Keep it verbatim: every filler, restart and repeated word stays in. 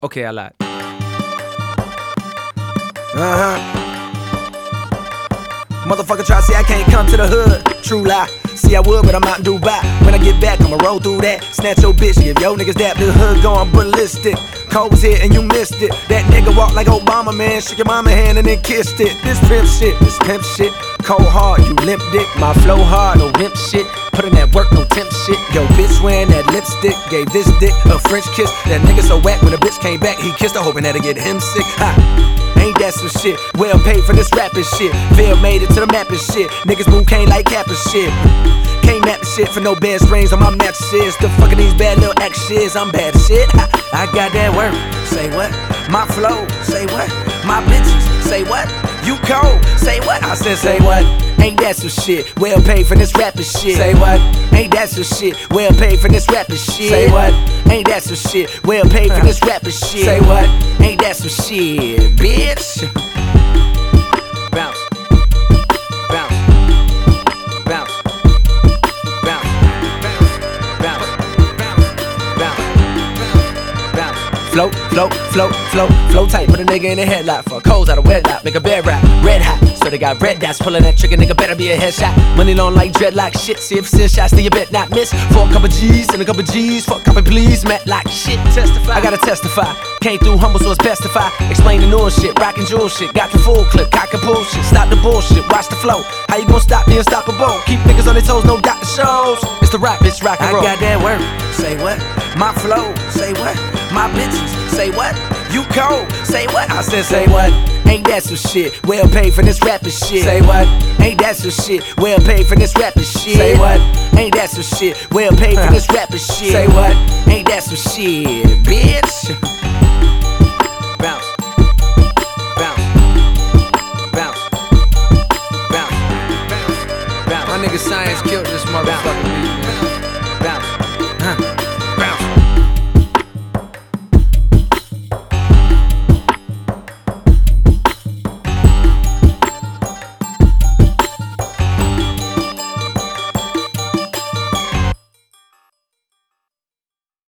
Okay, I lied. Uh-huh. Motherfucker try to say I can't come to the hood. True lie. See, I would, but I'm out in Dubai. When I get back, I'ma roll through that. Snatch your bitch, give yo niggas dap. The hood going ballistic. Cole was here and you missed it. That nigga walk like Obama, man. Shook your mama hand and then kissed it. This pimp shit, this pimp shit. Cold hard, you limp dick. My flow hard, no wimp shit. Put in that work, no temp shit. Yo, bitch wearing that lipstick. Gave this dick a French kiss. That nigga so whack when the bitch came back. He kissed her, hoping that'll get him sick. Ha! Ain't that some shit? Well paid for this rapping shit. Phil made it to the map and shit. Niggas move can't like cap and shit. Can't map the shit for no bed springs on my mattresses. The fucking these bad little actions. I'm bad as shit. Ha, I got that work. Say what? My flow. Say what? My bitches. Say what? You cold. Say what? I said say what? Ain't that some shit? Well paid for this rapping shit. Say what? Ain't that some shit? Well paid for this rapping shit. Say what? Ain't that some shit? Well paid for this rapping shit. Say what? Ain't that some shit, bitch? Bounce. Bounce. Bounce. Bounce. Bounce. Bounce. Bounce. Float, float, float, float, float tight. Put a nigga in a headlock for coals out of wedlock. Make a bed rap, red hot. So they got red dots. Pulling that trigger, nigga better be a headshot. Money long like dreadlock shit. See if send shots, then you bet not miss. For a couple G's and a couple G's. For a couple please, Matt like shit. Testify. I gotta testify. Came through humble, so it's best if I explain the new shit. Rockin' jewel shit. Got the full clip. Cock and pull shit. Stop the bullshit. Watch the flow. How you gon' stop the unstoppable? Keep niggas on their toes, no doctor shows. It's the rock, bitch, rock and roll. I got that work. Say what? My flow. Say what? My bitches. Say what? You cold. Say what? I said say what? Ain't that some shit? Well paid for this rapping shit. Say what? Ain't that some shit? Well paid for this rapping shit. Say what? Ain't that some shit? Well paid for this rapping shit. Say what? Ain't that some shit, bitch? Bounce. Bounce. Bounce. Bounce. Bounce. My nigga Science killed this motherfucker.